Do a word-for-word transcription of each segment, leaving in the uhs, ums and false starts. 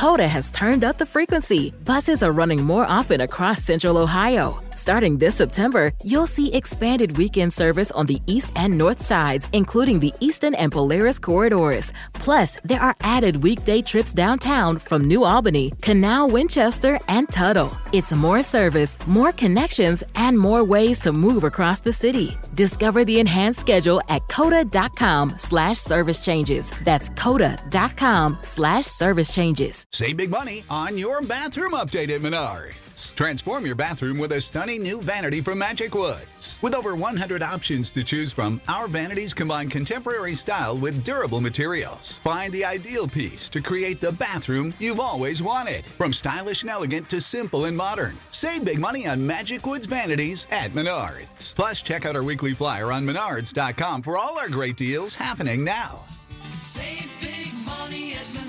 Coda has turned up the frequency. Buses are running more often across Central Ohio. Starting this September, you'll see expanded weekend service on the east and north sides, including the Eastern and Polaris corridors. Plus, there are added weekday trips downtown from New Albany, Canal, Winchester, and Tuttle. It's more service, more connections, and more ways to move across the city. Discover the enhanced schedule at coda.com slash service changes. That's coda.com slash service changes. Save big money on your bathroom update at Menards. Transform your bathroom with a stunning new vanity from Magic Woods. With over one hundred options to choose from, our vanities combine contemporary style with durable materials. Find the ideal piece to create the bathroom you've always wanted. From stylish and elegant to simple and modern. Save big money on Magic Woods vanities at Menards. Plus, check out our weekly flyer on menards dot com for all our great deals happening now. Save big money at Menards.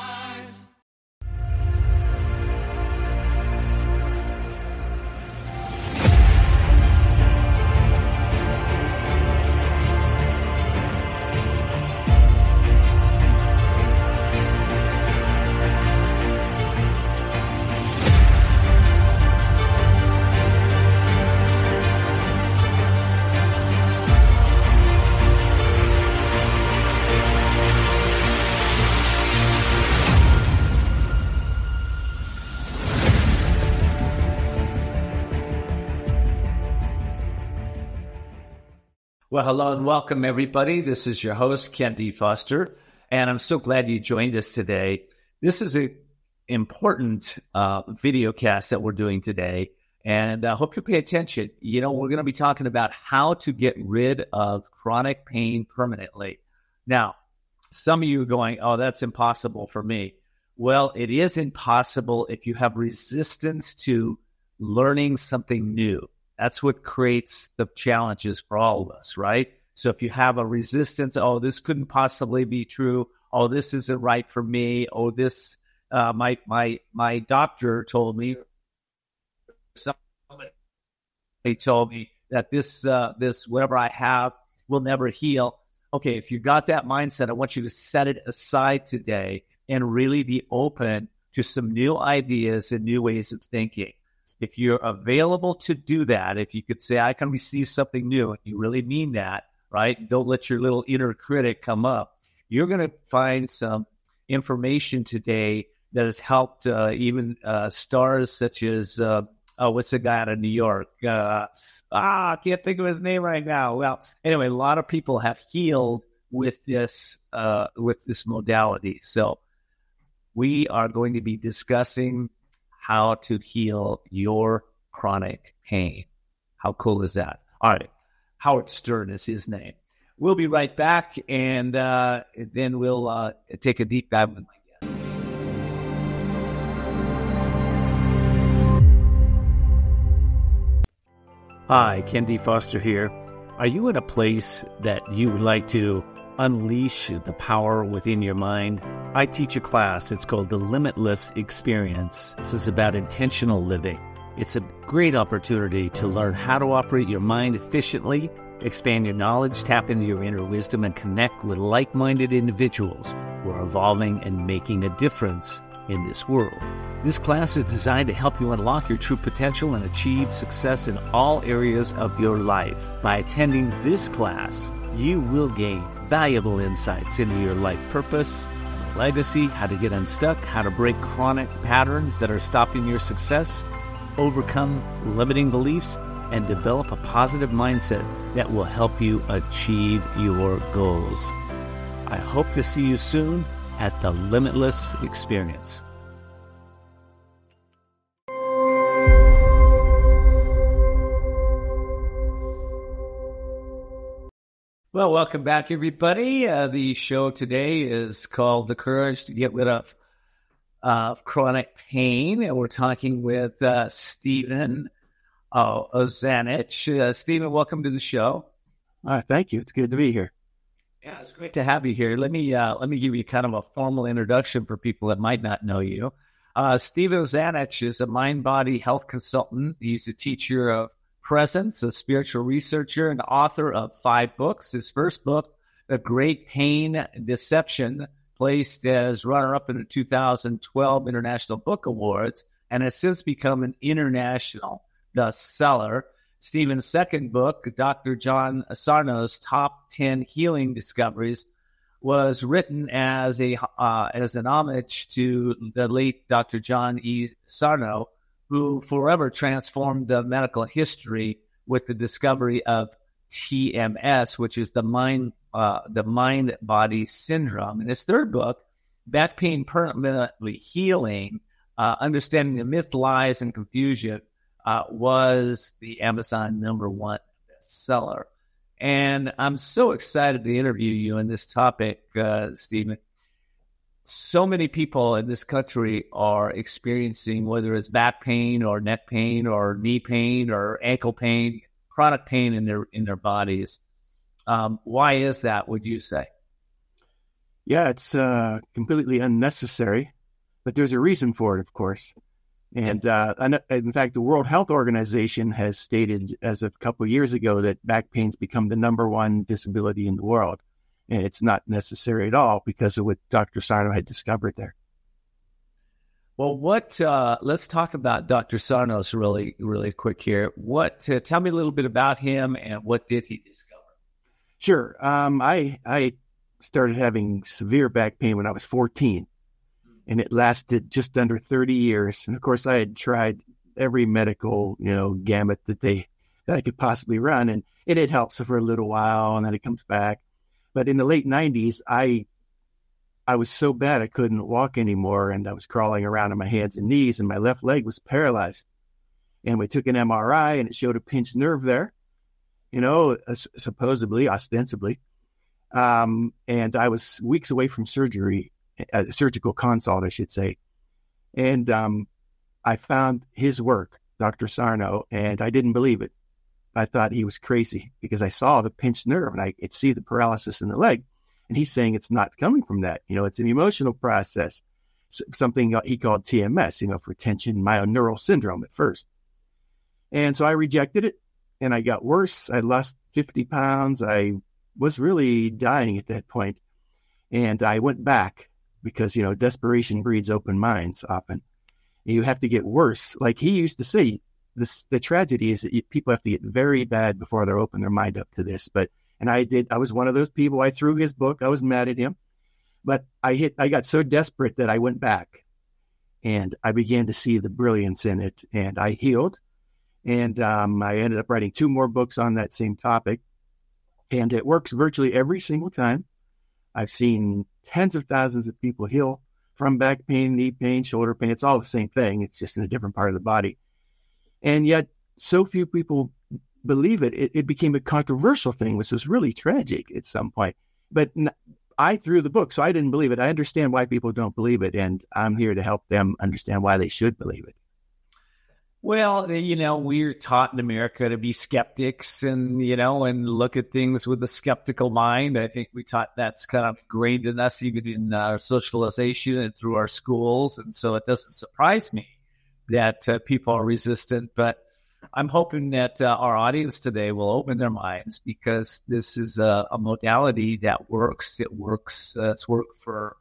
Well, hello and welcome, everybody. This is your host, Ken D. Foster, and I'm so glad you joined us today. This is an important uh, video cast that we're doing today, and I hope you pay attention. You know, we're going to be talking about how to get rid of chronic pain permanently. Now, some of you are going, oh, that's impossible for me. Well, it is impossible if you have resistance to learning something new. That's what creates the challenges for all of us, right? So if you have a resistance, oh, this couldn't possibly be true. Oh, this isn't right for me. Oh, this, uh, my my my doctor told me, somebody told me that this uh, this whatever I have will never heal. Okay, if you got that mindset, I want you to set it aside today and really be open to some new ideas and new ways of thinking. If you're available to do that, if you could say, I can receive something new, and you really mean that, right? Don't let your little inner critic come up. You're going to find some information today that has helped uh, even uh, stars such as, uh, oh, what's the guy out of New York? Uh, ah, I can't think of his name right now. Well, anyway, a lot of people have healed with this, uh, with this modality. So we are going to be discussing how to heal your chronic pain. How cool is that? All right. Howard Stern is his name. We'll be right back, and uh, then we'll uh, take a deep dive with my guest. Hi, Ken D. Foster here. Are you in a place that you would like to unleash the power within your mind? I teach a class. It's called The Limitless Experience. This is about intentional living. It's a great opportunity to learn how to operate your mind efficiently, expand your knowledge, tap into your inner wisdom, and connect with like-minded individuals who are evolving and making a difference in this world. This class is designed to help you unlock your true potential and achieve success in all areas of your life. By attending this class, you will gain valuable insights into your life purpose, legacy, how to get unstuck, how to break chronic patterns that are stopping your success, overcome limiting beliefs, and develop a positive mindset that will help you achieve your goals. I hope to see you soon at the Limitless Experience. Well, welcome back, everybody. Uh, the show today is called The Courage to Get Rid of uh, Chronic Pain, and we're talking with uh, Stephen uh, Ozanich. Uh, Stephen, welcome to the show. All right, thank you. It's good to be here. Yeah, it's great to have you here. Let me uh, let me give you kind of a formal introduction for people that might not know you. Uh, Stephen Ozanich is a mind-body health consultant. He's a teacher of presence, a spiritual researcher, and author of five books. His first book, The Great Pain Deception, placed as runner-up in the two thousand twelve International Book Awards and has since become an international bestseller. Stephen's second book, Doctor John Sarno's Top ten Healing Discoveries, was written as a uh, as an homage to the late Doctor John E. Sarno, who forever transformed the medical history with the discovery of T M S, which is the mind uh, the mind body syndrome. In his third book, Back Pain Permanently Healing, uh, Understanding the Myth, Lies, and Confusion, uh, was the Amazon number one bestseller. And I'm so excited to interview you on this topic, uh, Stephen. So many people in this country are experiencing, whether it's back pain or neck pain or knee pain or ankle pain, chronic pain in their in their bodies. Um, why is that, would you say? Yeah, it's uh, completely unnecessary, but there's a reason for it, of course. And uh, in fact, the World Health Organization has stated as of a couple of years ago that back pain's become the number one disability in the world. And it's not necessary at all because of what Doctor Sarno had discovered there. Well, what? Uh, let's talk about Doctor Sarno's really, really quick here. What? Uh, tell me a little bit about him and what did he discover? Sure. Um, I I started having severe back pain when I was fourteen, and it lasted just under thirty years. And of course, I had tried every medical, you know, gamut that they that I could possibly run, and it, it helps for a little while, and then it comes back. But in the late nineties, I I was so bad I couldn't walk anymore, and I was crawling around on my hands and knees, and my left leg was paralyzed. And we took an M R I, and it showed a pinched nerve there, you know, uh, supposedly, ostensibly. Um, and I was weeks away from surgery, a surgical consult, I should say. And um, I found his work, Doctor Sarno, and I didn't believe it. I thought he was crazy because I saw the pinched nerve and I could see the paralysis in the leg. And he's saying it's not coming from that. You know, it's an emotional process, something he called T M S, you know, for tension myoneural syndrome at first. And so I rejected it and I got worse. I lost fifty pounds. I was really dying at that point. And I went back because, you know, desperation breeds open minds often. You have to get worse. Like he used to say, This, the tragedy is that you, people have to get very bad before they're open their mind up to this. But, and I did, I was one of those people. I threw his book. I was mad at him, but I hit, I got so desperate that I went back and I began to see the brilliance in it and I healed. And um, I ended up writing two more books on that same topic, and it works virtually every single time. I've seen tens of thousands of people heal from back pain, knee pain, shoulder pain. It's all the same thing. It's just in a different part of the body. And yet, so few people believe it. It, it became a controversial thing, which was really tragic at some point. But n- I threw the book, so I didn't believe it. I understand why people don't believe it, and I'm here to help them understand why they should believe it. Well, you know, we're taught in America to be skeptics and, you know, and look at things with a skeptical mind. I think we taught that's kind of ingrained in us, even in our socialization and through our schools. And so it doesn't surprise me that uh, people are resistant, but I'm hoping that uh, our audience today will open their minds because this is a, a modality that works. It works. Uh, it's worked for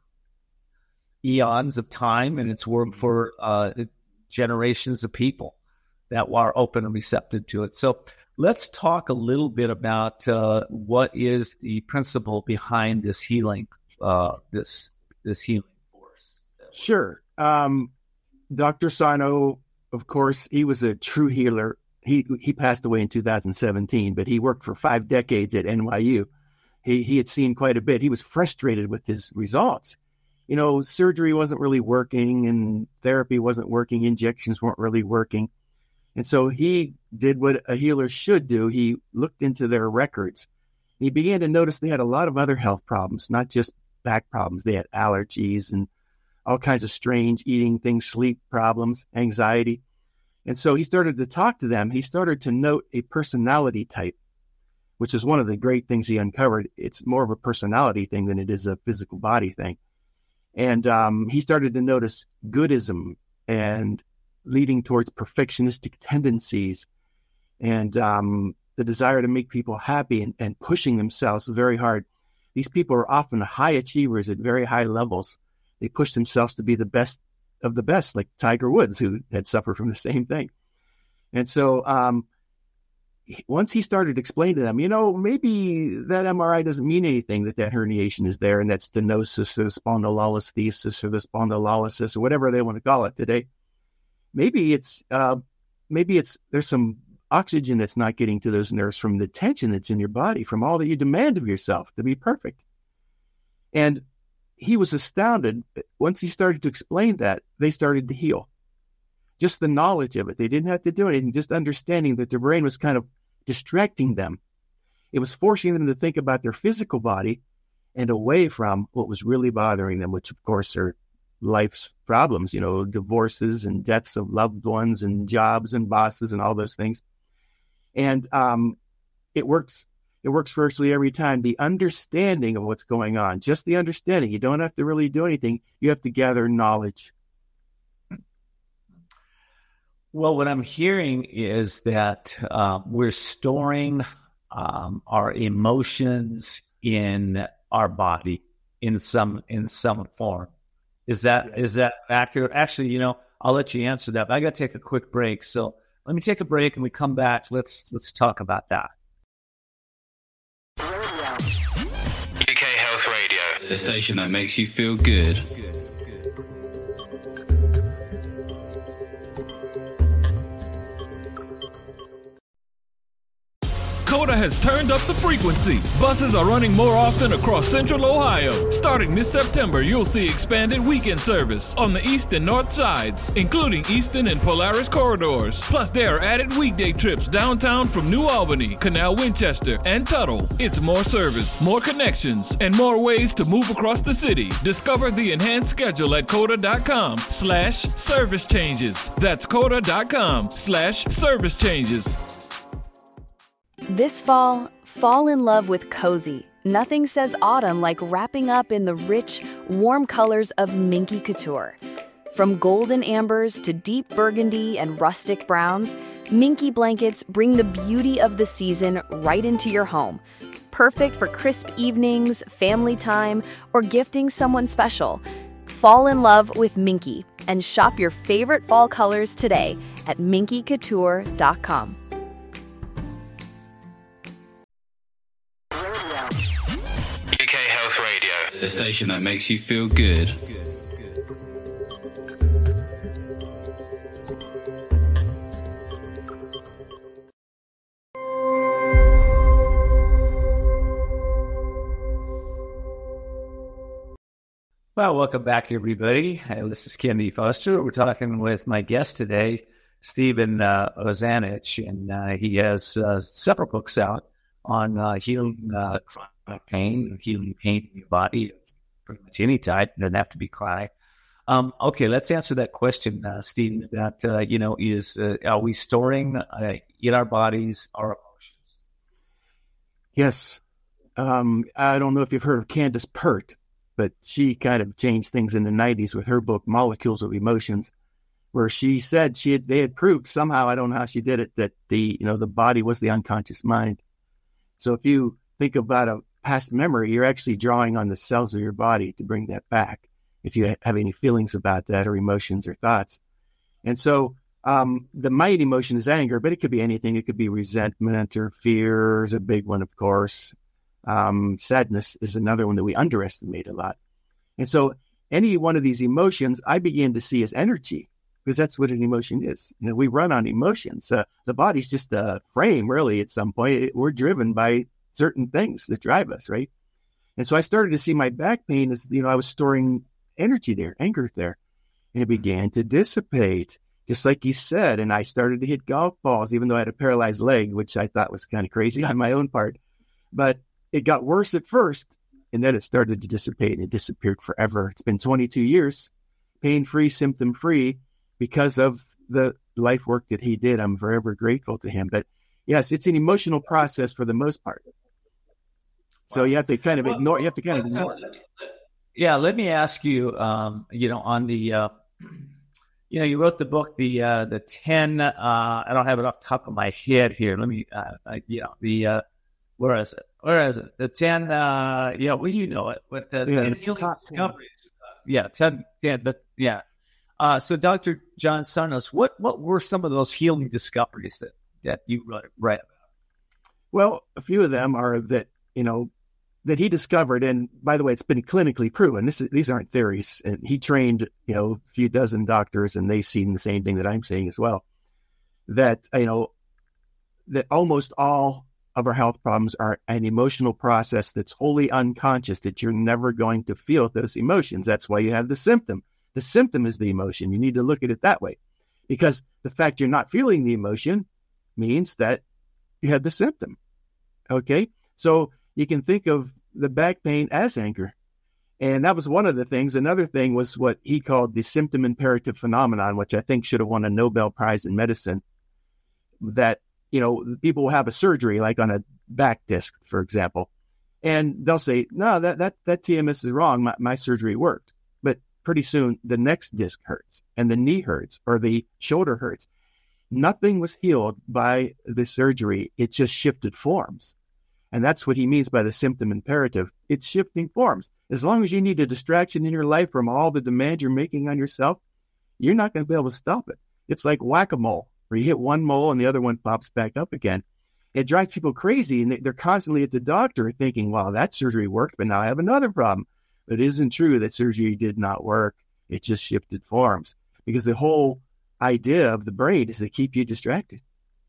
eons of time, and it's worked for uh, generations of people that are open and receptive to it. So let's talk a little bit about uh, what is the principle behind this healing, uh, this this healing force. Sure. Um, Doctor Sarno, of course, he was a true healer. He he passed away in two thousand seventeen, but he worked for five decades at N Y U. He he had seen quite a bit. He was frustrated with his results. You know, surgery wasn't really working and therapy wasn't working. Injections weren't really working. And so he did what a healer should do. He looked into their records. He began to notice they had a lot of other health problems, not just back problems. They had allergies and all kinds of strange eating things, sleep problems, anxiety. And so he started to talk to them. He started to note a personality type, which is one of the great things he uncovered. It's more of a personality thing than it is a physical body thing. And um, he started to notice goodism and leading towards perfectionistic tendencies and um, the desire to make people happy and, and pushing themselves very hard. These people are often high achievers at very high levels. They push themselves to be the best of the best, like Tiger Woods, who had suffered from the same thing. And so um, once he started to explain to them, you know, maybe that M R I doesn't mean anything, that that herniation is there, and that stenosis or the spondylolisthesis or the spondylolysis or whatever they want to call it today. Maybe it's uh, maybe it's there's some oxygen that's not getting to those nerves from the tension that's in your body, from all that you demand of yourself to be perfect. And he was astounded. Once he started to explain that, they started to heal. Just the knowledge of it. They didn't have to do anything, just understanding that their brain was kind of distracting them. It was forcing them to think about their physical body and away from what was really bothering them, which of course are life's problems, you know, divorces and deaths of loved ones and jobs and bosses and all those things. And um, it works. It works virtually every time. The understanding of what's going on, just the understanding. You don't have to really do anything. You have to gather knowledge. Well, what I'm hearing is that uh, we're storing um, our emotions in our body in some in some form. Is that yeah. is that accurate? Actually, you know, I'll let you answer that, but I got to take a quick break. So let me take a break, and we come back. Let's let's talk about that. U K Health Radio, the station that makes you feel good. COTA has turned up the frequency. Buses are running more often across Central Ohio. Starting this September, you'll see expanded weekend service on the east and north sides, including Eastern and Polaris corridors. Plus, there are added weekday trips downtown from New Albany, Canal Winchester, and Tuttle. It's more service, more connections, and more ways to move across the city. Discover the enhanced schedule at COTA.com slash service changes. That's COTA.com slash service changes. This fall, fall in love with cozy. Nothing says autumn like wrapping up in the rich, warm colors of Minky Couture. From golden ambers to deep burgundy and rustic browns, Minky blankets bring the beauty of the season right into your home. Perfect for crisp evenings, family time, or gifting someone special. Fall in love with Minky and shop your favorite fall colors today at minky couture dot com. The station that makes you feel good. Well, welcome back, everybody. Uh, this is Ken D. Foster. We're talking with my guest today, Stephen uh, Ozanich, and uh, he has uh, several books out on uh, healing uh, chronic pain, healing pain in your body, pretty much any type. It doesn't have to be chronic. Um, okay, let's answer that question, uh, Stephen. That uh, you know is uh, are we storing uh, in our bodies our emotions? Yes. Um, I don't know if you've heard of Candace Pert, but she kind of changed things in the nineties with her book Molecules of Emotions, where she said she had, they had proved somehow, I don't know how she did it, that the you know the body was the unconscious mind. So if you think about a past memory, you're actually drawing on the cells of your body to bring that back, if you have any feelings about that or emotions or thoughts. And so um, the mind emotion is anger, but it could be anything. It could be resentment or fear is a big one, of course. Um, sadness is another one that we underestimate a lot. And so any one of these emotions I begin to see as energy, because that's what an emotion is. You know, we run on emotions. Uh, the body's just a frame, really, at some point. It, we're driven by certain things that drive us, right? And so I started to see my back pain as, you know, I was storing energy there, anger there, and it began to dissipate, just like you said. And I started to hit golf balls, even though I had a paralyzed leg, which I thought was kind of crazy on my own part. But it got worse at first, and then it started to dissipate, and it disappeared forever. It's been twenty-two years, pain-free, symptom-free, because of the life work that he did. I'm forever grateful to him. But yes, it's an emotional process for the most part. So you have to kind of ignore, you have to kind of ignore. Yeah, let me ask you, um, you know, on the, uh, you know, you wrote the book, the uh, the ten, uh, I don't have it off the top of my head here. Let me, uh, uh, you know, the, uh, Where is it? Where is it? The ten, uh, yeah, well, you know it. With the Yeah, ten it's healing top discoveries. Yeah, ten, yeah, the, yeah. Uh, so Doctor John Sarnos, what, what were some of those healing discoveries that, that you read, read about? Well, a few of them are that, you know, that he discovered, and by the way, it's been clinically proven. This is, these aren't theories. And he trained, you know, a few dozen doctors, and they've seen the same thing that I'm saying as well. That, you know, that almost all of our health problems are an emotional process that's wholly unconscious, that you're never going to feel those emotions. That's why you have the symptom. The symptom is the emotion. You need to look at it that way, because the fact you're not feeling the emotion means that you have the symptom. Okay? So you can think of the back pain as anger. And that was one of the things. Another thing was what he called the symptom imperative phenomenon, which I think should have won a Nobel Prize in medicine. That, you know, people will have a surgery like on a back disc, for example, and they'll say, no, that, that, that T M S is wrong. My, my surgery worked. But pretty soon the next disc hurts and the knee hurts or the shoulder hurts. Nothing was healed by the surgery. It just shifted forms. And that's what he means by the symptom imperative. It's shifting forms. As long as you need a distraction in your life from all the demand you're making on yourself, you're not going to be able to stop it. It's like whack-a-mole, where you hit one mole and the other one pops back up again. It drives people crazy, and they're constantly at the doctor thinking, well, that surgery worked, but now I have another problem. But it isn't true that surgery did not work. It just shifted forms. Because the whole idea of the brain is to keep you distracted.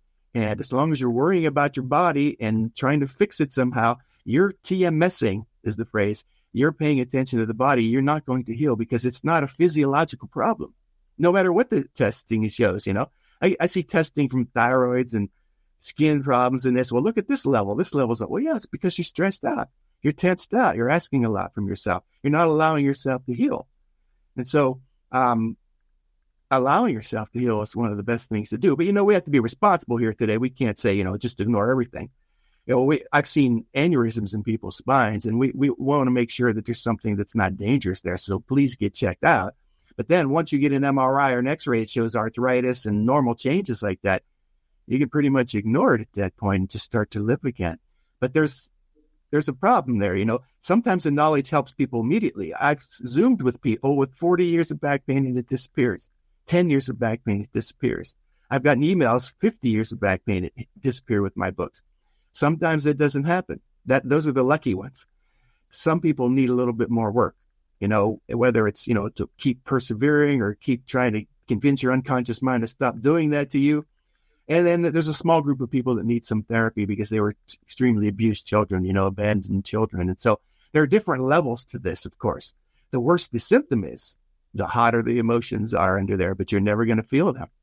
And as long as you're worrying about your body and trying to fix it somehow, you're TMSing, is the phrase. You're paying attention to the body. You're not going to heal because it's not a physiological problem, no matter what the testing shows. You know, I, I see testing from thyroids and skin problems and this. Well, look at this level. This level's up. Well, yeah, it's because you're stressed out. You're tensed out. You're asking a lot from yourself. You're not allowing yourself to heal. And so, um, allowing yourself to heal is one of the best things to do. But, you know, we have to be responsible here today. We can't say, you know, just ignore everything. You know, we, I've seen aneurysms in people's spines, and we, we want to make sure that there's something that's not dangerous there. So please get checked out. But then once you get an M R I or an X-ray, it shows arthritis and normal changes like that. You can pretty much ignore it at that point and just start to live again. But there's there's a problem there. You know, sometimes the knowledge helps people immediately. I've Zoomed with people with forty years of back pain and it disappears. ten years of back pain, it disappears. I've gotten emails, fifty years of back pain, it disappear with my books. Sometimes it doesn't happen. That those are the lucky ones. Some people need a little bit more work, you know, whether it's, you know, to keep persevering or keep trying to convince your unconscious mind to stop doing that to you. And then there's a small group of people that need some therapy because they were extremely abused children, you know, abandoned children. And so there are different levels to this, of course. The worse the symptom is, the hotter the emotions are under there, but you're never going to feel them.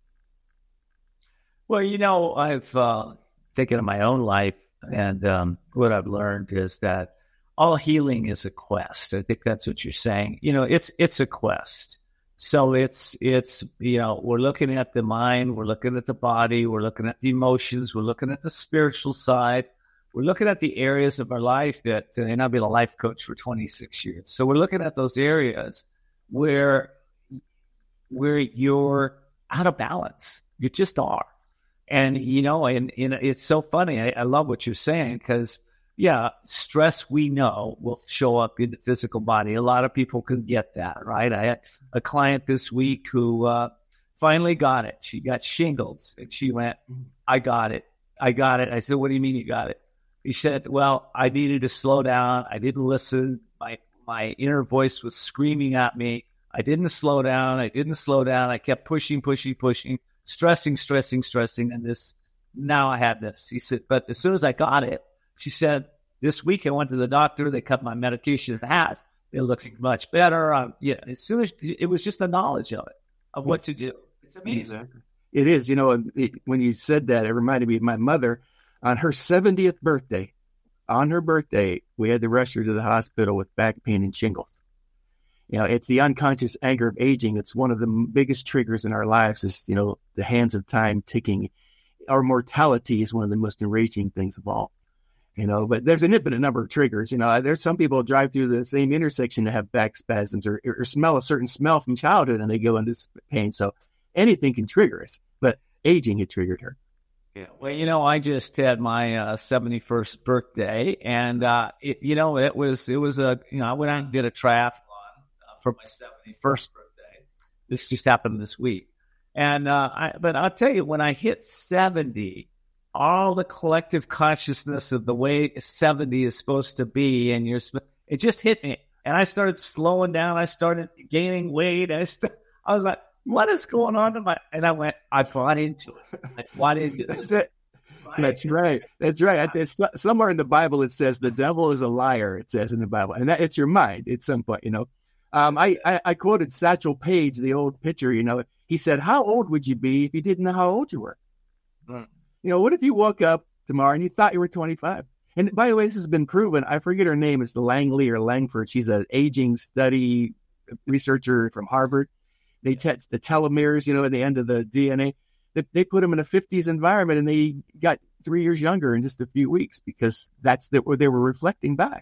Well, you know, I've uh, taken in my own life, and um, what I've learned is that all healing is a quest. I think that's what you're saying. You know, it's it's a quest. So it's, it's you know, we're looking at the mind, we're looking at the body, we're looking at the emotions, we're looking at the spiritual side. We're looking at the areas of our life that, and I've been a life coach for twenty-six years. So we're looking at those areas where where you're out of balance. You just are. And, you know, and, and it's so funny. I, I love what you're saying because, yeah, stress we know will show up in the physical body. A lot of people can get that, right? I had a client this week who uh, finally got it. She got shingles, and she went, I got it. I got it. I said, what do you mean you got it? He said, well, I needed to slow down. I didn't listen. My my inner voice was screaming at me. I didn't slow down. I didn't slow down. I kept pushing, pushing, pushing, stressing, stressing, stressing. And this, now I have this. He said, but as soon as I got it, she said, this week I went to the doctor. They cut my medication in half. They're looking much better. Um, yeah, as soon as it was just the knowledge of it, of what to do. It's amazing. Exactly. It is. You know, it, when you said that, it reminded me of my mother on her seventieth birthday. On her birthday, we had to rush her to the hospital with back pain and shingles. You know, it's the unconscious anger of aging. It's one of the biggest triggers in our lives is, you know, the hands of time ticking. Our mortality is one of the most enraging things of all. You know, but there's an infinite number of triggers. You know, there's some people drive through the same intersection to have back spasms or, or smell a certain smell from childhood and they go into pain. So anything can trigger us, but aging had triggered her. Yeah. Well, you know, I just had my uh, seventy-first birthday, and uh, it, you know, it was it was a you know I went out and did a triathlon uh, for my seventy-first birthday. This just happened this week, and uh, I, but I'll tell you, when I hit seventy, all the collective consciousness of the way seventy is supposed to be, and you're it just hit me, and I started slowing down. I started gaining weight. I st- I was like, what is going on to my? And I went, I bought into it. I bought into this. That's, That's right. That's right. It's somewhere in the Bible it says the devil is a liar. It says in the Bible, and that, it's your mind at some point. You know, um, I, I I quoted Satchel Paige, the old pitcher. You know, he said, "How old would you be if you didn't know how old you were?" Mm. You know, what if you woke up tomorrow and you thought you were twenty-five? And by the way, this has been proven. I forget her name. It's Langley or Langford. She's an aging study researcher from Harvard. They test the telomeres, you know, at the end of the D N A. They, they put them in a fifties environment, and they got three years younger in just a few weeks because that's the, what they were reflecting back.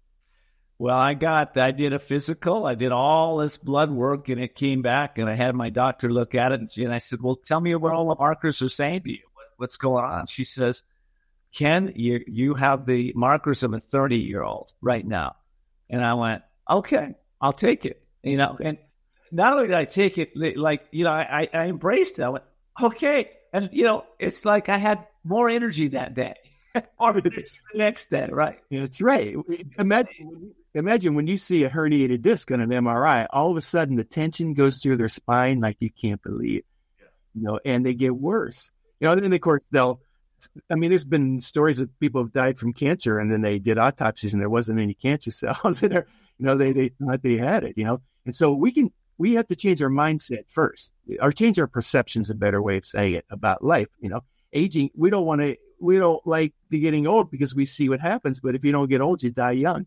Well, I got, I did a physical. I did all this blood work, and it came back, and I had my doctor look at it, and, she, and I said, well, tell me what all the markers are saying to you. What, what's going on? She says, Ken, you you have the markers of a thirty-year-old right now. And I went, okay, I'll take it. You know, and not only did I take it, like, you know, I, I embraced it. I went, okay. And, you know, it's like I had more energy that day or the next day, right? That's right. Imagine, imagine when you see a herniated disc on an M R I, all of a sudden the tension goes through their spine like you can't believe, you know, and they get worse. You know, and then, of course, they'll, I mean, there's been stories of people have died from cancer, and then they did autopsies and there wasn't any cancer cells in there. You know, they, they thought they had it, you know. And so we can, we have to change our mindset first, or change our perceptions, a better way of saying it, about life. You know, aging, we don't want to, we don't like the getting old because we see what happens. But if you don't get old, you die young.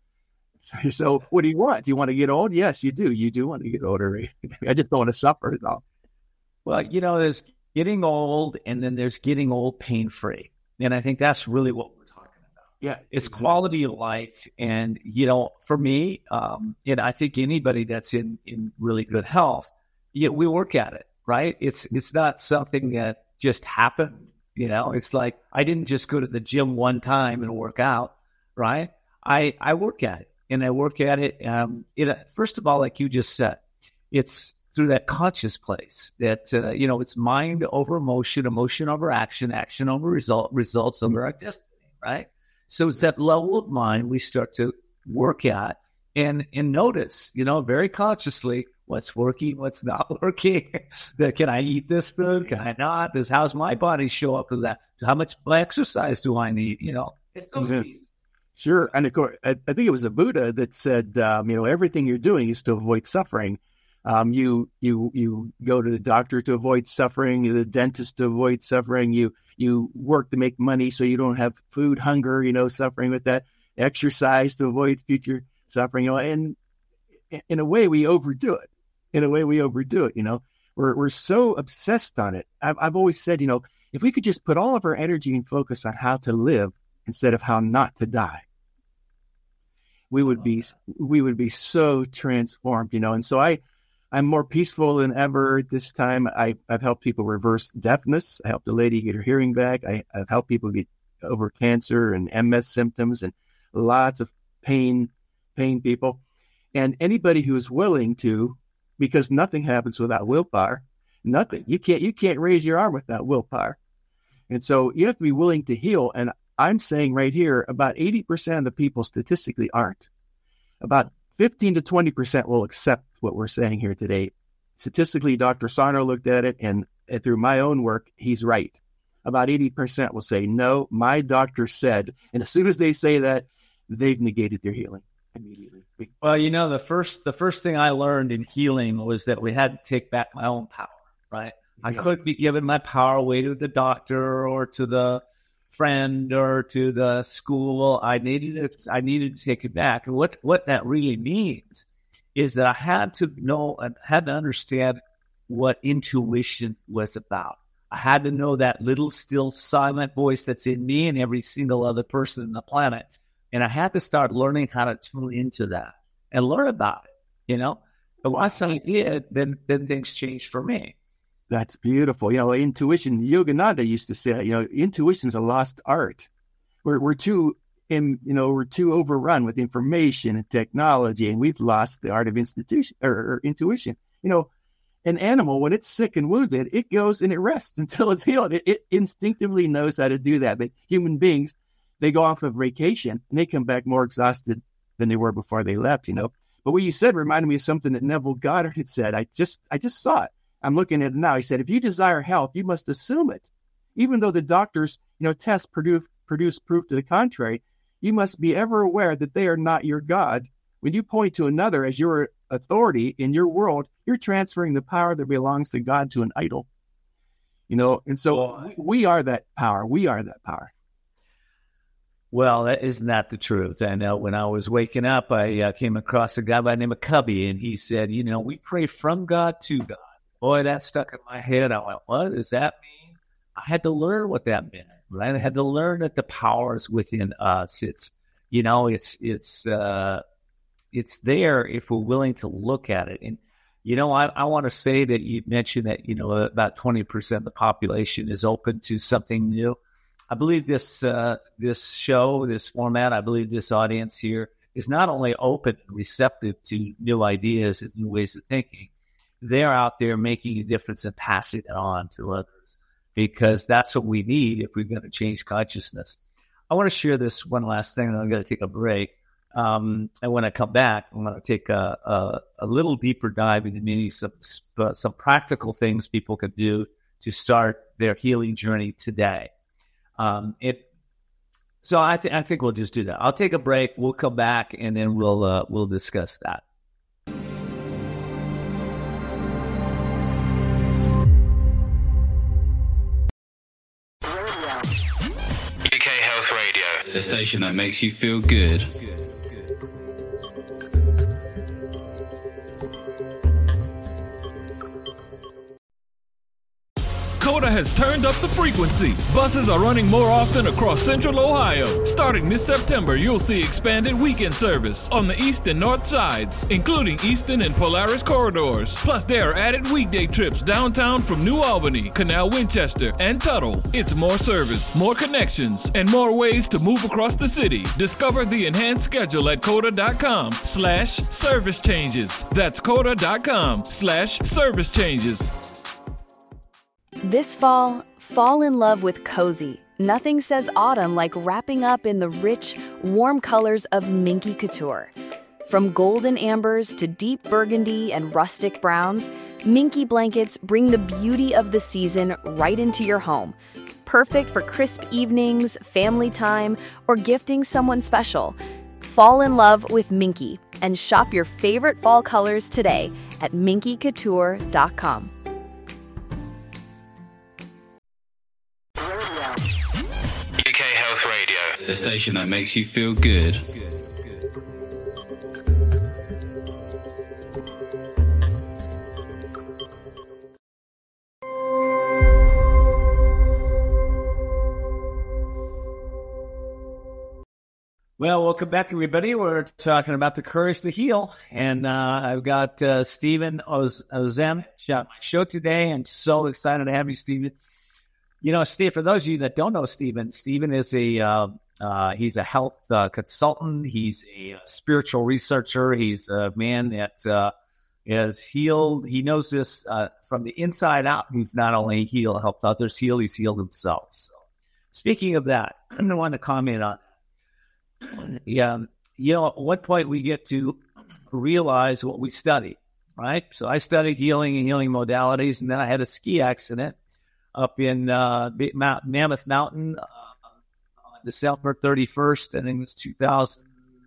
So what do you want? Do you want to get old? Yes, you do. You do want to get older. I just don't want to suffer. No. Well, you know, there's getting old, and then there's getting old pain-free. And I think that's really what we're talking about. Yeah. It's exactly. quality of life. And, you know, for me, um, and I think anybody that's in, in really good health, yeah, we work at it, right? It's, it's not something that just happened. You know, it's like, I didn't just go to the gym one time and work out, right? I, I work at it, and I work at it. Um, it, first of all, like you just said, it's through that conscious place that, uh, you know, it's mind over emotion, emotion over action, action over result, results over our destiny, right? So it's that level of mind we start to work at and, and notice, you know, very consciously what's working, what's not working. Can I eat this food? Can I not? This, how's my body show up to that? How much exercise do I need? You know, it's those mm-hmm. pieces. Sure. And of course, I, I think it was the Buddha that said, um, you know, everything you're doing is to avoid suffering. Um, you you you go to the doctor to avoid suffering, the dentist to avoid suffering. You you work to make money so you don't have food hunger, you know, suffering with that. Exercise to avoid future suffering, you know. And in a way, we overdo it. In a way, we overdo it. You know, we're we're so obsessed on it. I've I've always said, you know, if we could just put all of our energy and focus on how to live instead of how not to die, we would be we would be so transformed. You know, and so I. I'm more peaceful than ever at this time. I, I've helped people reverse deafness. I helped a lady get her hearing back. I, I've helped people get over cancer and M S symptoms and lots of pain, pain people. And anybody who is willing to, because nothing happens without willpower, nothing. You can't, you can't raise your arm without willpower. And so you have to be willing to heal. And I'm saying right here, about eighty percent of the people statistically aren't. About fifteen to twenty percent will accept what we're saying here today. Statistically, Doctor Sarno looked at it, and through my own work, he's right. About eighty percent will say, no, my doctor said. And as soon as they say that, they've negated their healing immediately. Well, you know, the first the first thing I learned in healing was that we had to take back my own power, right? I yeah. couldn't be giving my power away to the doctor or to the friend or to the school. I needed it. I needed to take it back. And what, what that really means is that I had to know and had to understand what intuition was about. I had to know that little, still, silent voice that's in me and every single other person on the planet. And I had to start learning how to tune into that and learn about it, you know? But once I did, then, then things changed for me. That's beautiful. You know, intuition, Yogananda used to say, you know, intuition is a lost art. We're, we're too, in, you know, we're too overrun with information and technology, and we've lost the art of institution or, or intuition. You know, an animal, when it's sick and wounded, it goes and it rests until it's healed. It, it instinctively knows how to do that. But human beings, they go off of vacation and they come back more exhausted than they were before they left, you know. But what you said reminded me of something that Neville Goddard had said. I just, I just saw it. I'm looking at it now. He said, if you desire health, you must assume it. Even though the doctors, you know, tests produce, produce proof to the contrary, you must be ever aware that they are not your God. When you point to another as your authority in your world, you're transferring the power that belongs to God to an idol. You know, and so well, we are that power. We are that power. Well, that isn't that the truth? I know when I was waking up, I uh, came across a guy by the name of Cubby, and he said, you know, we pray from God to God. Boy, that stuck in my head. I went, what does that mean? I had to learn what that meant, right? I had to learn that the power is within us. It's, you know, it's, it's, uh, it's there if we're willing to look at it. And, you know, I, I want to say that you mentioned that, you know, about twenty percent of the population is open to something new. I believe this, uh, this show, this format, I believe this audience here is not only open and receptive to new ideas and new ways of thinking, they're out there making a difference and passing it on to others, because that's what we need if we're going to change consciousness. I want to share this one last thing, and I'm going to take a break. Um, and when I come back, I'm going to take a, a, a little deeper dive into maybe some, some practical things people can do to start their healing journey today. Um, it, so I, th- I think we'll just do that. I'll take a break. We'll come back, and then we'll uh, we'll discuss that. The station that makes you feel good. COTA has turned up the frequency. Buses are running more often across Central Ohio. Starting this September, you'll see expanded weekend service on the east and north sides, including Eastern and Polaris corridors. Plus, there are added weekday trips downtown from New Albany, Canal Winchester, and Tuttle. It's more service, more connections, and more ways to move across the city. Discover the enhanced schedule at COTA.com slash service changes. That's COTA.com slash service changes. This fall, fall in love with cozy. Nothing says autumn like wrapping up in the rich, warm colors of Minky Couture. From golden ambers to deep burgundy and rustic browns, Minky blankets bring the beauty of the season right into your home. Perfect for crisp evenings, family time, or gifting someone special. Fall in love with Minky and shop your favorite fall colors today at minky couture dot com. The station that makes you feel good. Well, welcome back, everybody. We're talking about the courage to heal, and uh, I've got uh, Stephen Oz- Ozem on my show today. I'm so excited to have you, Stephen. You know, Steve, for those of you that don't know Stephen, Stephen is a uh, uh, he's a health uh, consultant. He's a uh, spiritual researcher. He's a man that uh, is healed. He knows this uh, from the inside out. He's not only healed, helped others heal, he's healed himself. So, speaking of that, I want to comment on that. Yeah, you know, at what point we get to realize what we study, right? So I studied healing and healing modalities, and then I had a ski accident up in uh, Mount, Mammoth Mountain uh, on December thirty-first, I think it was two thousand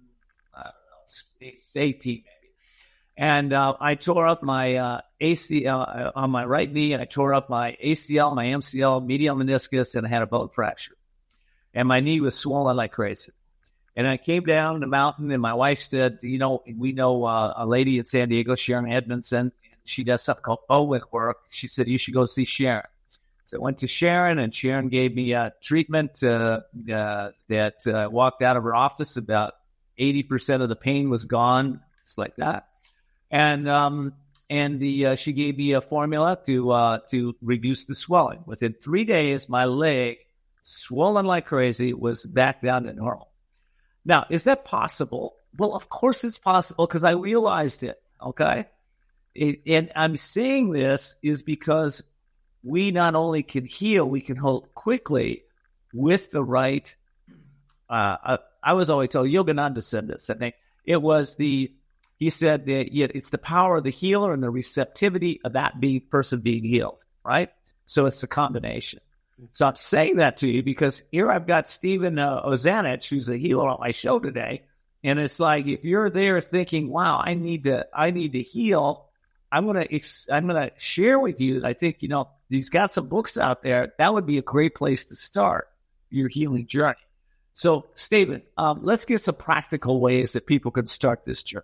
eighteen maybe. And uh, I tore up my uh, A C L uh, on my right knee, and I tore up my A C L, my M C L, medial meniscus, and I had a bone fracture. And my knee was swollen like crazy. And I came down the mountain, and my wife said, you know, we know uh, a lady in San Diego, Sharon Edmondson. She does something called Bowen work. She said, you should go see Sharon. So I went to Sharon, and Sharon gave me a treatment uh, uh, that uh, walked out of her office. About eighty percent of the pain was gone. It's like that. And um, and the uh, she gave me a formula to uh, to reduce the swelling. Within three days, my leg, swollen like crazy, was back down to normal. Now, is that possible? Well, of course it's possible because I realized it, okay? It, and I'm saying this is because we not only can heal, we can heal quickly with the right, uh, I, I was always told, Yogananda said this, I think. It was the, he said that yeah, it's the power of the healer and the receptivity of that being, person being healed, right? So it's a combination. So I'm saying that to you because here I've got Stephen uh, Ozanich, who's a healer on my show today. And it's like, if you're there thinking, wow, I need to, I need to heal, I'm going to, I'm going to share with you. I think, you know, he's got some books out there. That would be a great place to start your healing journey. So Stephen, um, let's get some practical ways that people can start this journey.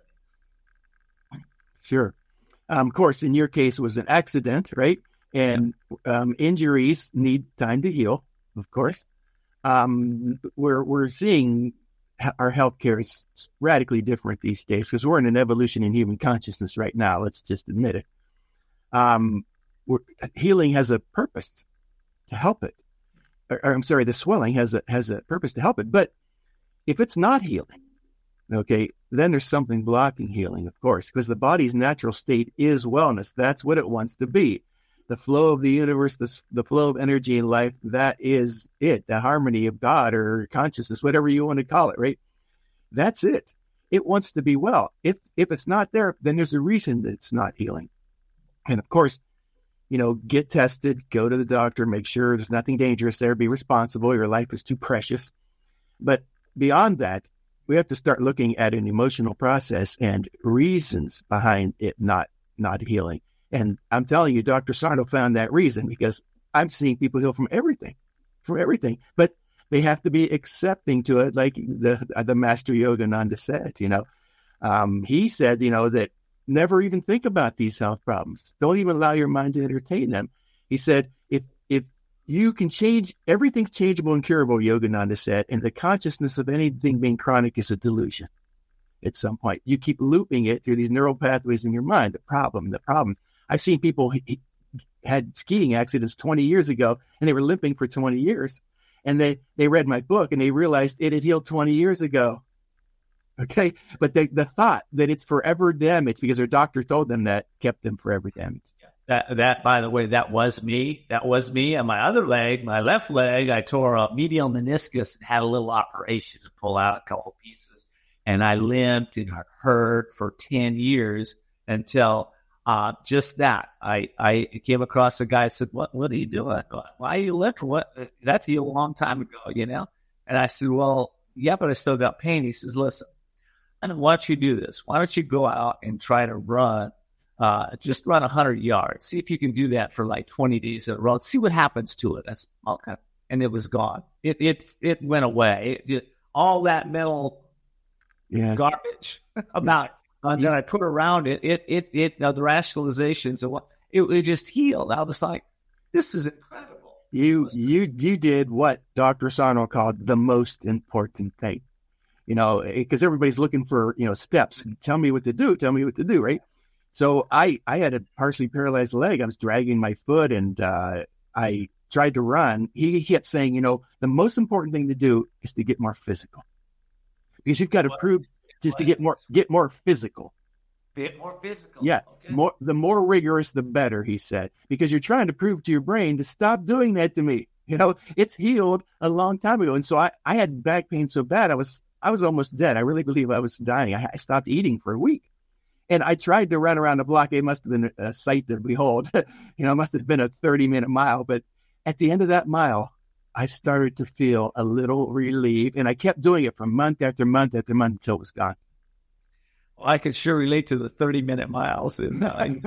Sure. Um, of course, in your case, it was an accident, right? And um, injuries need time to heal, of course. Um, we're we're seeing our healthcare is radically different these days because we're in an evolution in human consciousness right now. Let's just admit it. Um, we're, healing has a purpose to help it. Or, or I'm sorry, the swelling has a has a purpose to help it. But if it's not healing, okay, then there's something blocking healing, of course, because the body's natural state is wellness. That's what it wants to be. The flow of the universe, the, the flow of energy in life, that is it. The harmony of God or consciousness, whatever you want to call it, right? That's it. It wants to be well. If if it's not there, then there's a reason that it's not healing. And of course, you know, get tested, go to the doctor, make sure there's nothing dangerous there, be responsible. Your life is too precious. But beyond that, we have to start looking at an emotional process and reasons behind it not not healing. And I'm telling you, Doctor Sarno found that reason because I'm seeing people heal from everything, from everything. But they have to be accepting to it, like the the Master Yogananda said. You know, um, he said, you know, that never even think about these health problems. Don't even allow your mind to entertain them. He said, if if you can change, everything's changeable and curable, Yogananda said, and the consciousness of anything being chronic is a delusion. At some point, you keep looping it through these neural pathways in your mind. The problem, the problem. I've seen people who had skiing accidents twenty years ago, and they were limping for twenty years. And they, they read my book, and they realized it had healed twenty years ago. Okay? But they, the thought that it's forever damaged because their doctor told them that kept them forever damaged. That, that, by the way, that was me. That was me. And my other leg, my left leg, I tore a medial meniscus and had a little operation to pull out a couple pieces. And I limped and hurt for ten years until... Uh, just that. I, I came across a guy and said, what, what are you doing? Why are you limping? What? That's a long time ago, you know? And I said, well, yeah, but I still got pain. He says, listen, why don't you do this? Why don't you go out and try to run, uh, just run one hundred yards. See if you can do that for like twenty days in a row. See what happens to it. That's okay. And it was gone. It, it, it went away. It, it, all that mental yeah. garbage about Uh, then I put around it, it, it, it, uh, the rationalizations and what it, it just healed. I was like, this is incredible. You, you, you did what Doctor Sarno called the most important thing, you know, because everybody's looking for, you know, steps. Tell me what to do. Tell me what to do. Right. So I, I had a partially paralyzed leg. I was dragging my foot and, uh, I tried to run. He kept saying, you know, the most important thing to do is to get more physical because you've got to prove just to get more, get more physical. Bit more physical. Yeah. Okay. More, the more rigorous, the better, he said, because you're trying to prove to your brain to stop doing that to me. You know, it's healed a long time ago. And so I, I had back pain so bad. I was, I was almost dead. I really believe I was dying. I, I stopped eating for a week and I tried to run around the block. It must've been a, a sight to behold, you know, it must've been a thirty minute mile, but at the end of that mile, I started to feel a little relief, and I kept doing it for month after month after month until it was gone. Well, I could sure relate to the thirty-minute miles. And I,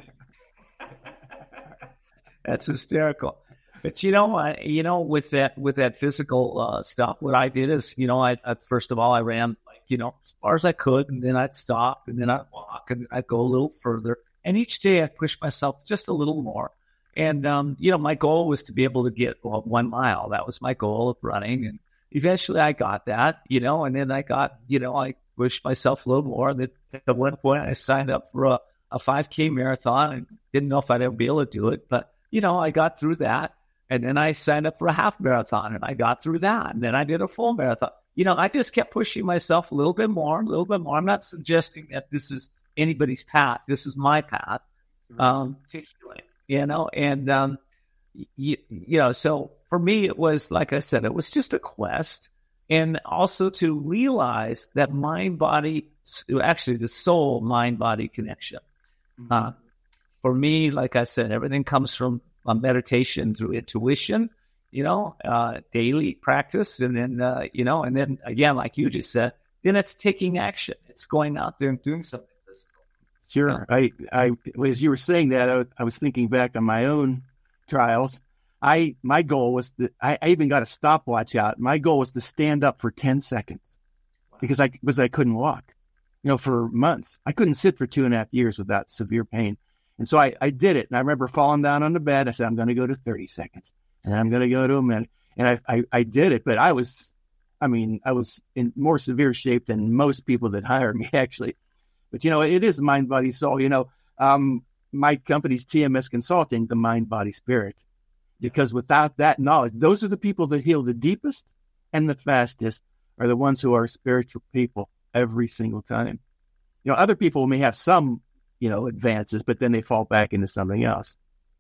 that's hysterical. But you know, I, you know, with that with that physical uh, stuff, what I did is, you know, I, I first of all I ran like you know as far as I could, and then I'd stop, and then I'd walk, and I'd go a little further, and each day I'd push myself just a little more. And, um, you know, my goal was to be able to get well, one mile. That was my goal of running. And eventually I got that, you know, and then I got, you know, I pushed myself a little more. And then at one point I signed up for a, a five K marathon. I didn't know if I'd ever be able to do it, but, you know, I got through that. And then I signed up for a half marathon, and I got through that. And then I did a full marathon. You know, I just kept pushing myself a little bit more, a little bit more. I'm not suggesting that this is anybody's path. This is my path. Um, you know, and, um, you, you know, so for me, it was, like I said, it was just a quest. And also to realize that mind body, actually the soul mind body connection. Mm-hmm. Uh, for me, like I said, everything comes from uh, meditation through intuition, you know, uh, daily practice. And then, uh, you know, and then again, like you just said, then it's taking action. It's going out there and doing something physical. Sure. Yeah. I, I, as you were saying that, I, I was thinking back on my own trials. I, my goal was that I, I even got a stopwatch out. My goal was to stand up for ten seconds because I, because I couldn't walk, you know, for months. I couldn't sit for two and a half years without severe pain. And so I, I did it. And I remember falling down on the bed. I said, I'm going to go to thirty seconds and I'm going to go to a minute. And I, I, I did it, but I was, I mean, I was in more severe shape than most people that hire me actually. But, you know, it is mind, body, soul. You know, um, my company's T M S Consulting, the mind, body, spirit. Because without that knowledge, those are the people that heal the deepest and the fastest are the ones who are spiritual people every single time. You know, other people may have some, you know, advances, but then they fall back into something else.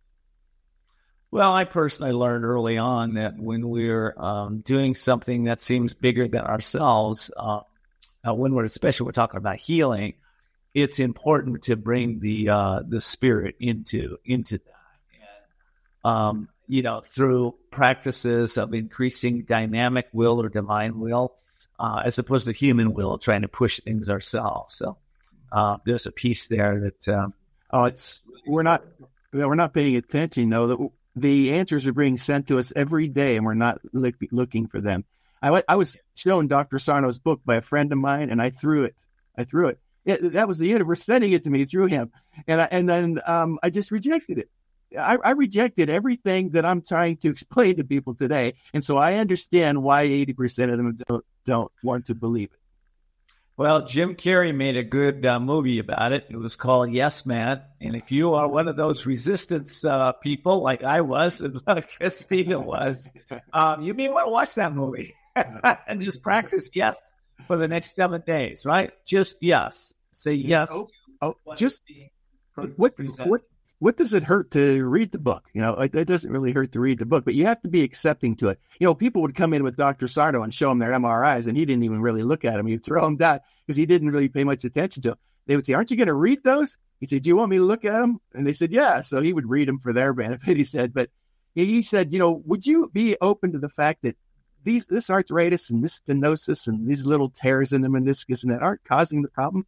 Well, I personally learned early on that when we're um, doing something that seems bigger than ourselves, uh, uh, when we're especially we're talking about healing, it's important to bring the uh, the spirit into into that. And, um, you know, through practices of increasing dynamic will or divine will, uh, as opposed to human will, trying to push things ourselves. So uh, there's a piece there that um, oh, it's we're not we're not paying attention. though. the, the answers are being sent to us every day, and we're not look, looking for them. I, I was shown Doctor Sarno's book by a friend of mine, and I threw it. I threw it. it that was the universe sending it to me through him, and I, and then um, I just rejected it. I, I rejected everything that I'm trying to explain to people today. And so I understand why eighty percent of them don't, don't want to believe it. Well, Jim Carrey made a good uh, movie about it. It was called Yes Man. And if you are one of those resistance uh, people like I was and like Stephen was, um, you may want to watch that movie and just practice yes for the next seven days, right? Just yes. Say yes. Oh, oh just what, what, What does it hurt to read the book? You know, it, it doesn't really hurt to read the book, but you have to be accepting to it. You know, people would come in with Doctor Sarno and show them their M R Is, and he didn't even really look at them. He'd throw them down because he didn't really pay much attention to them. They would say, aren't you going to read those? He'd say, do you want me to look at them? And they said, yeah. So he would read them for their benefit, he said. But he said, you know, would you be open to the fact that these this arthritis and this stenosis and these little tears in the meniscus and that aren't causing the problem?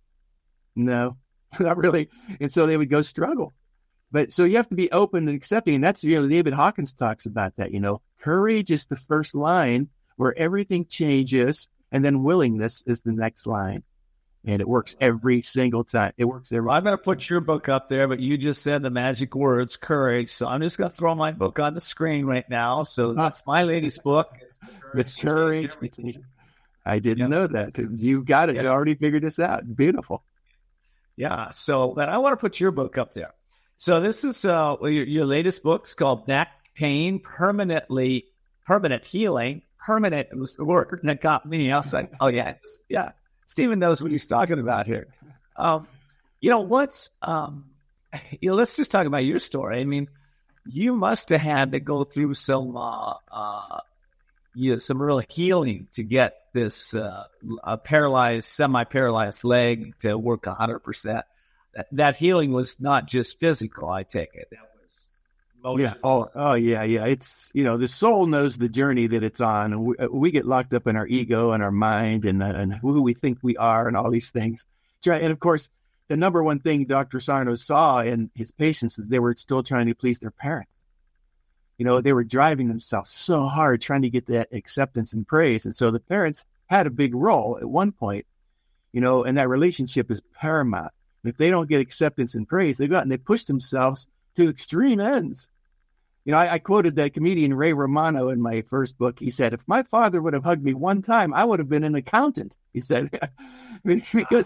No. Not really. And so they would go struggle. But so you have to be open and accepting. And that's, you know, David Hawkins talks about that, you know, courage is the first line where everything changes. And then willingness is the next line. And it works every single time. It works every I'm going to put your book up there, but you just said the magic words, courage. So I'm just going to throw my book on the screen right now. So that's my lady's book. It's courage. courage. I didn't yep. know that. You got it. Yep. You already figured this out. Beautiful. Yeah. So but I want to put your book up there. So this is uh, your, your latest book. It's called Back Pain, Permanently, Permanent Healing. Permanent was the word that got me. I was like, oh, yeah, yeah. Stephen knows what he's talking about here. Um, you know, what's, um, you know, let's just talk about your story. I mean, you must have had to go through some, uh, uh, you know, some real healing to get this uh, a paralyzed, semi-paralyzed leg to work one hundred percent. That, that healing was not just physical, I take it. That was emotional. Yeah. Oh, oh, yeah, yeah. It's, you know, the soul knows the journey that it's on. And we, we get locked up in our ego and our mind and, and who we think we are and all these things. And, of course, the number one thing Doctor Sarno saw in his patients is they were still trying to please their parents. You know, they were driving themselves so hard trying to get that acceptance and praise. And so the parents had a big role at one point, you know, and that relationship is paramount. If they don't get acceptance and praise, they go out and they push themselves to extreme ends. You know, I, I quoted that comedian Ray Romano in my first book. He said, if my father would have hugged me one time, I would have been an accountant, he said, because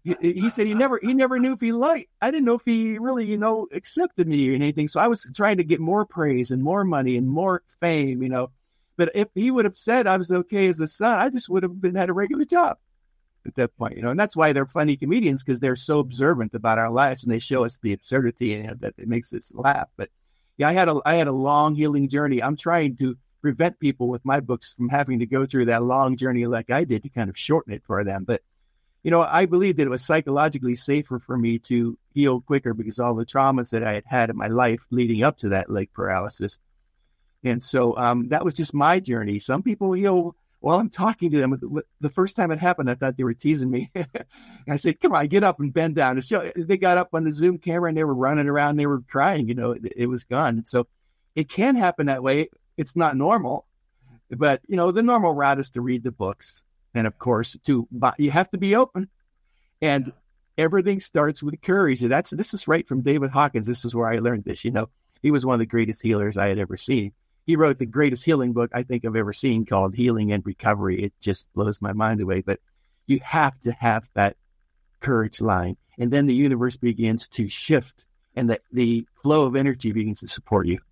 he, he said he never he never knew if he liked. I didn't know if he really, you know, accepted me or anything. So I was trying to get more praise and more money and more fame, you know. But if he would have said I was okay as a son, I just would have been had a regular job at that point, you know. And that's why they're funny comedians, because they're so observant about our lives and they show us the absurdity, you know, that it makes us laugh. But yeah, I had a I had a long healing journey. I'm trying to prevent people with my books from having to go through that long journey like I did, to kind of shorten it for them. But, you know, I believe that it was psychologically safer for me to heal quicker because all the traumas that I had had in my life leading up to that leg paralysis. And so um, that was just my journey. Some people heal while I'm talking to them. The first time it happened, I thought they were teasing me. I said, come on, get up and bend down. And so they got up on the Zoom camera and they were running around. They were crying, you know, it, it was gone. And so it can happen that way. It's not normal, but, you know, the normal route is to read the books. And of course, to you have to be open, and everything starts with courage. That's, this is right from David Hawkins. This is where I learned this, you know, he was one of the greatest healers I had ever seen. He wrote the greatest healing book I think I've ever seen, called Healing and Recovery. It just blows my mind away, but you have to have that courage line. And then the universe begins to shift and the, the flow of energy begins to support you.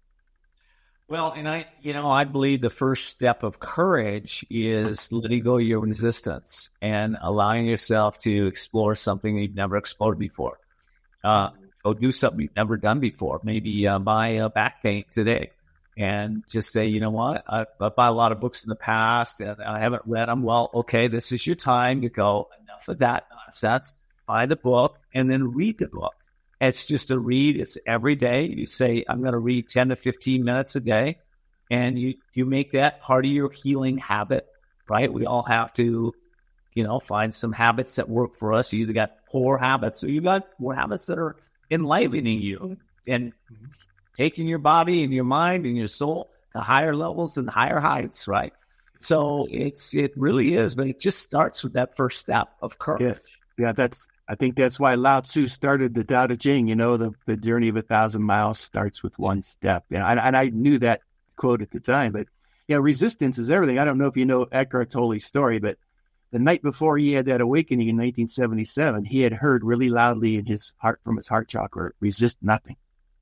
Well, and I, you know, I believe the first step of courage is letting go of your resistance and allowing yourself to explore something you've never explored before. Uh, go do something you've never done before. Maybe uh, buy a back paint today and just say, you know what, I, I've bought a lot of books in the past and I haven't read them. Well, okay, this is your time to go. Enough of that nonsense. Buy the book and then read the book. It's just a read. It's every day. You say, I'm going to read ten to fifteen minutes a day. And you, you make that part of your healing habit, right? We all have to, you know, find some habits that work for us. You either got poor habits or you got more habits that are enlivening you and taking your body and your mind and your soul to higher levels and higher heights, right? So it's, it really is, but it just starts with that first step of courage. Yes. Yeah, that's, I think that's why Lao Tzu started the Tao Te Ching. You know, the, the journey of a thousand miles starts with one step. You know, and, and I knew that quote at the time, but yeah, resistance is everything. I don't know if you know Eckhart Tolle's story, but the night before he had that awakening in nineteen seventy-seven, he had heard really loudly in his heart, from his heart chakra, resist nothing.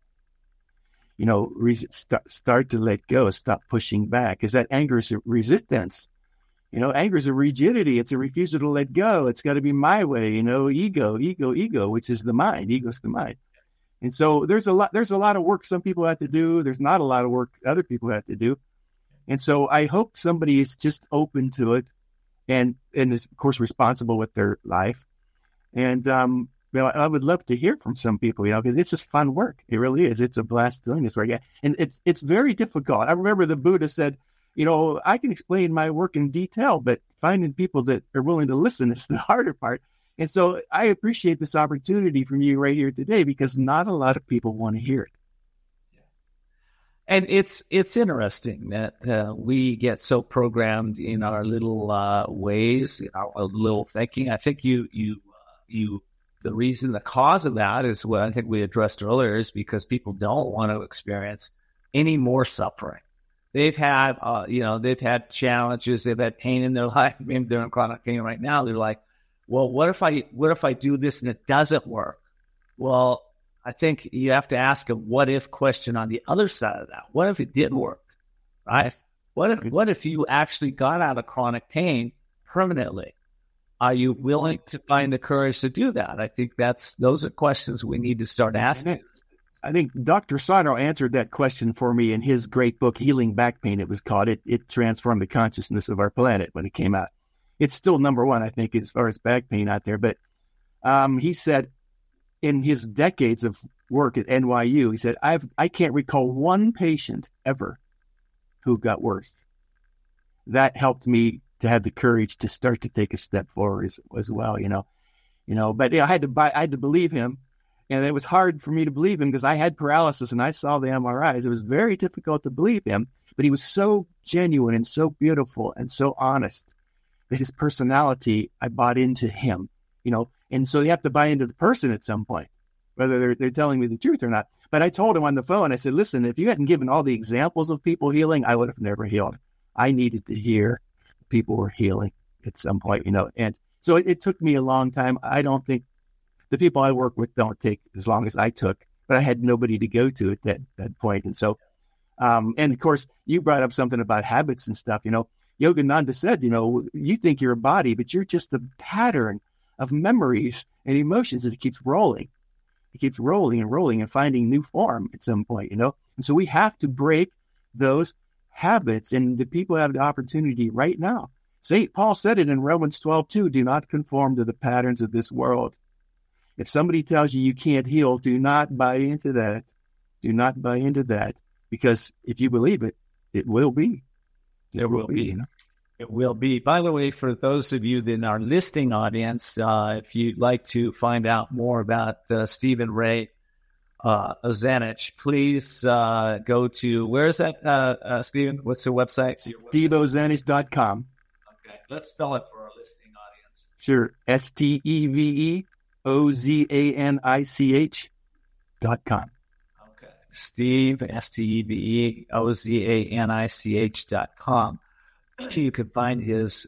You know, res- start, start to let go, stop pushing back, because that anger is a resistance. You know, anger is a rigidity. It's a refusal to let go. It's got to be my way, you know, ego, ego, ego, which is the mind. Ego's the mind. And so there's a lot, there's a lot of work some people have to do. There's not a lot of work other people have to do. And so I hope somebody is just open to it and, and is, of course, responsible with their life. And, um, you know, I would love to hear from some people, you know, because it's just fun work. It really is. It's a blast doing this work. And it's, it's very difficult. I remember the Buddha said, you know, I can explain my work in detail, but finding people that are willing to listen is the harder part. And so I appreciate this opportunity from you right here today, because not a lot of people want to hear it. And it's it's interesting that uh, we get so programmed in our little uh, ways, our little thinking. I think you you uh, you the reason, the cause of that is what I think we addressed earlier, is because people don't want to experience any more suffering. They've had, uh, you know, they've had challenges. They've had pain in their life. Maybe they're in chronic pain right now. They're like, well, what if I, what if I do this and it doesn't work? Well, I think you have to ask a what if question on the other side of that. What if it did work? Right? What if, what if you actually got out of chronic pain permanently? Are you willing to find the courage to do that? I think that's, those are questions we need to start asking. I think Doctor Sarno answered that question for me in his great book, Healing Back Pain, it was called. It, it transformed the consciousness of our planet when it came out. It's still number one, I think, as far as back pain out there. But um, he said in his decades of work at N Y U, he said, I've, I can't recall one patient ever who got worse. That helped me to have the courage to start to take a step forward as, as well, you know. You know, but you know, I had to buy, I had to believe him. And it was hard for me to believe him because I had paralysis and I saw the M R Is. It was very difficult to believe him, but he was so genuine and so beautiful and so honest that his personality, I bought into him, you know. And so you have to buy into the person at some point, whether they're, they're telling me the truth or not. But I told him on the phone, I said, listen, if you hadn't given all the examples of people healing, I would have never healed. I needed to hear people were healing at some point, you know. And So it, it took me a long time. I don't think the people I work with don't take as long as I took, but I had nobody to go to at that, that point. And so, um, and of course, you brought up something about habits and stuff. You know, Yogananda said, you know, you think you're a body, but you're just a pattern of memories and emotions as it keeps rolling. It keeps rolling and rolling and finding new form at some point, you know. And so we have to break those habits, and the people have the opportunity right now. Saint Paul said it in Romans twelve two, do not conform to the patterns of this world. If somebody tells you you can't heal, do not buy into that. Do not buy into that, because if you believe it, it will be. It, it will be. be. You know? It will be. By the way, for those of you in our listening audience, uh, if you'd like to find out more about uh, Stephen Ray uh, Ozanich, please uh, go to, where is that, uh, uh, Stephen? What's the website? steve ozanich dot com. Okay, let's spell it for our listening audience. Sure. S T E V E O Z A N I C H dot com. Okay. Steve, S T E V E O Z A N I C H dot com. You can find his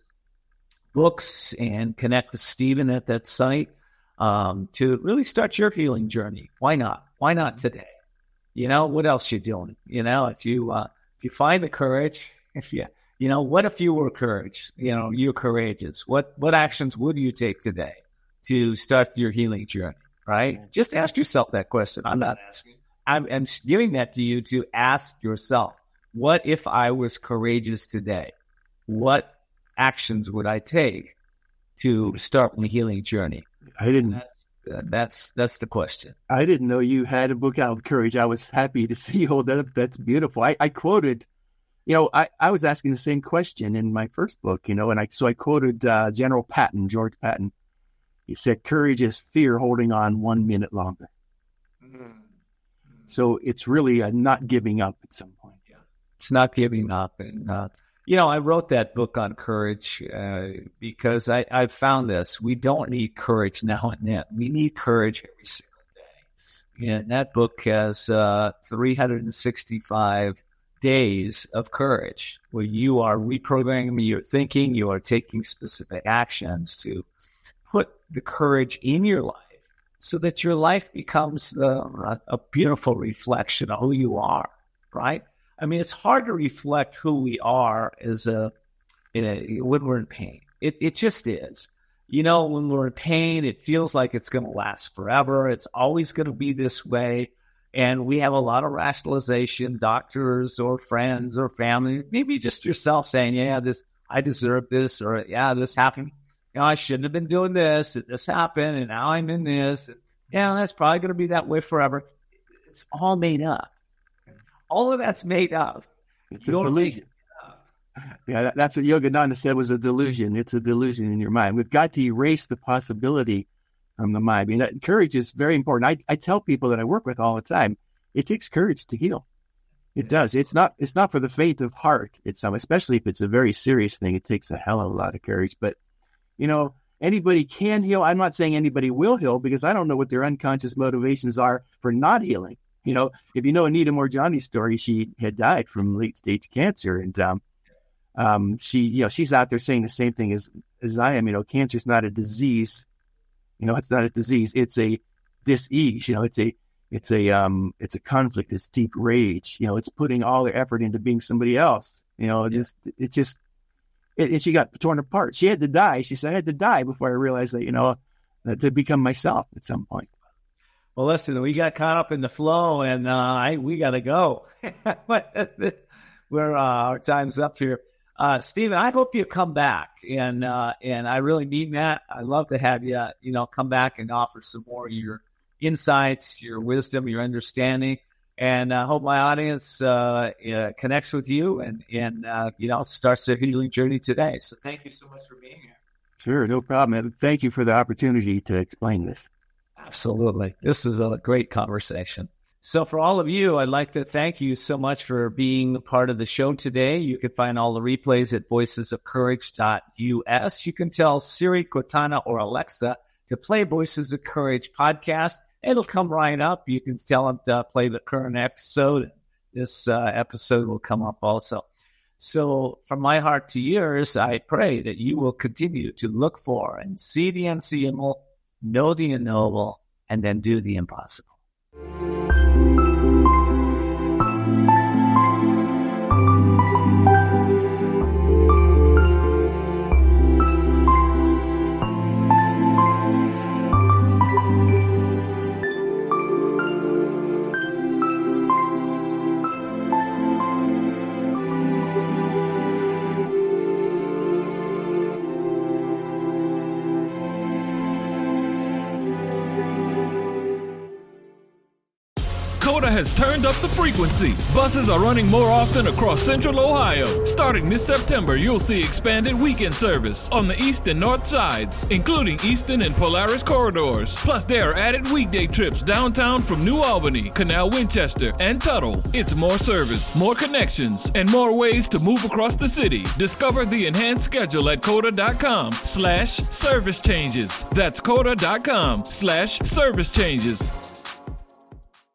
books and connect with Stephen at that site um, to really start your healing journey. Why not? Why not today? You know, what else you doing? You know, if you uh, if you find the courage, if you you know, what if you were courage? You know, you're courageous. What what actions would you take today to start your healing journey? Right? Just ask yourself that question. I'm not asking. I'm, I'm giving that to you to ask yourself. What if I was courageous today? What actions would I take to start my healing journey? I didn't. That's, uh, that's that's the question. I didn't know you had a book out of courage. I was happy to see you. That that's beautiful. I, I quoted, you know, I, I was asking the same question in my first book, you know, and I so I quoted uh, General Patton, George Patton. He said, "Courage is fear holding on one minute longer." Mm-hmm. So it's really uh, not giving up at some point. Yeah, it's not giving up, and. Uh, You know, I wrote that book on courage uh, because I, I found this. We don't need courage now and then. We need courage every single day. And that book has uh, three hundred sixty-five days of courage where you are reprogramming your thinking, you are taking specific actions to put the courage in your life so that your life becomes uh, a beautiful reflection of who you are, right? I mean, it's hard to reflect who we are as a, in a when we're in pain. It it just is. You know, when we're in pain, it feels like it's going to last forever. It's always going to be this way. And we have a lot of rationalization, doctors or friends or family, maybe just yourself saying, yeah, this, I deserve this, or yeah, this happened. You know, I shouldn't have been doing this. This happened, and now I'm in this. Yeah, that's probably going to be that way forever. It's all made up. All of that's made up. It's a delusion. Yeah, that, that's what Yogananda said was a delusion. It's a delusion in your mind. We've got to erase the possibility from the mind. I mean, that, courage is very important. I, I tell people that I work with all the time, it takes courage to heal. It does. It's not. It's not for the faint of heart. It's um, especially if it's a very serious thing. It takes a hell of a lot of courage. But you know, anybody can heal. I'm not saying anybody will heal because I don't know what their unconscious motivations are for not healing. You know, if you know Anita Morjani's story, she had died from late stage cancer, and um, um, she, you know, she's out there saying the same thing as as I am. You know, cancer is not a disease. You know, it's not a disease. It's a dis-ease. You know, it's a it's a um it's a conflict. It's deep rage. You know, it's putting all their effort into being somebody else. You know, it yeah. just it just it, and she got torn apart. She had to die. She said, I had to die before I realized that, you know, that to become myself at some point. Well, listen, we got caught up in the flow, and uh, I, we got to go. We're, uh, our time's up here. Uh, Stephen, I hope you come back, and uh, and I really mean that. I'd love to have you, you know, come back and offer some more of your insights, your wisdom, your understanding, and I uh, hope my audience uh, uh, connects with you and, and uh, you know, starts their healing journey today. So thank you so much for being here. Sure, no problem. Thank you for the opportunity to explain this. Absolutely. This is a great conversation. So for all of you, I'd like to thank you so much for being a part of the show today. You can find all the replays at voices of courage dot U S. You can tell Siri, Cortana, or Alexa to play Voices of Courage podcast. It'll come right up. You can tell them to play the current episode. This uh, episode will come up also. So from my heart to yours, I pray that you will continue to look for and see the unseeable, know the unknowable, and then do the impossible. COTA has turned up the frequency. Buses are running more often across Central Ohio. Starting this September, you'll see expanded weekend service on the east and north sides, including Easton and Polaris corridors. Plus, there are added weekday trips downtown from New Albany, Canal Winchester, and Tuttle. It's more service, more connections, and more ways to move across the city. Discover the enhanced schedule at COTA.com slash service changes. That's COTA.com slash service changes.